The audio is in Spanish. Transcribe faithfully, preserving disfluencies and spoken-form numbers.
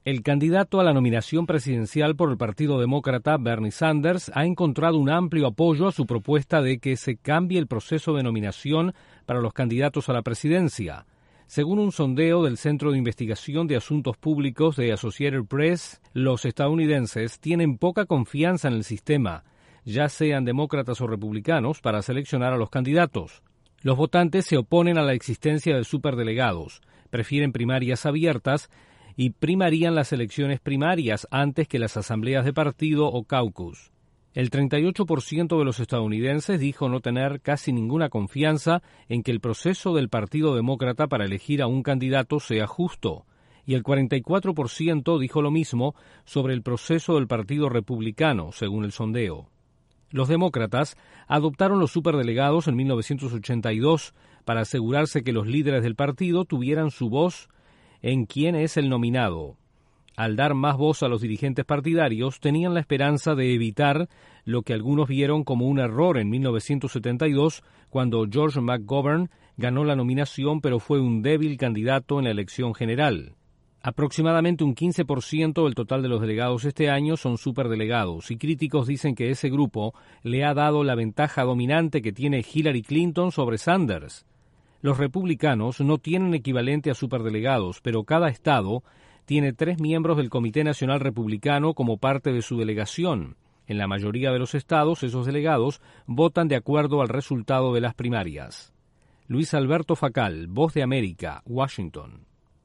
El candidato a la nominación presidencial por el Partido Demócrata, Bernie Sanders, ha encontrado un amplio apoyo a su propuesta de que se cambie el proceso de nominación para los candidatos a la presidencia. Según un sondeo del Centro de Investigación de Asuntos Públicos de Associated Press, los estadounidenses tienen poca confianza en el sistema, ya sean demócratas o republicanos, para seleccionar a los candidatos. Los votantes se oponen a la existencia de superdelegados, prefieren primarias abiertas y primarían las elecciones primarias antes que las asambleas de partido o caucus. El treinta y ocho por ciento de los estadounidenses dijo no tener casi ninguna confianza en que el proceso del Partido Demócrata para elegir a un candidato sea justo, y el cuarenta y cuatro por ciento dijo lo mismo sobre el proceso del Partido Republicano, según el sondeo. Los demócratas adoptaron los superdelegados en mil novecientos ochenta y dos para asegurarse que los líderes del partido tuvieran su voz en quién es el nominado. Al dar más voz a los dirigentes partidarios, tenían la esperanza de evitar lo que algunos vieron como un error en mil novecientos setenta y dos, cuando George McGovern ganó la nominación pero fue un débil candidato en la elección general. Aproximadamente un quince por ciento del total de los delegados este año son superdelegados, y críticos dicen que ese grupo le ha dado la ventaja dominante que tiene Hillary Clinton sobre Sanders. Los republicanos no tienen equivalente a superdelegados, pero cada estado tiene tres miembros del Comité Nacional Republicano como parte de su delegación. En la mayoría de los estados, esos delegados votan de acuerdo al resultado de las primarias. Luis Alberto Facal, Voz de América, Washington.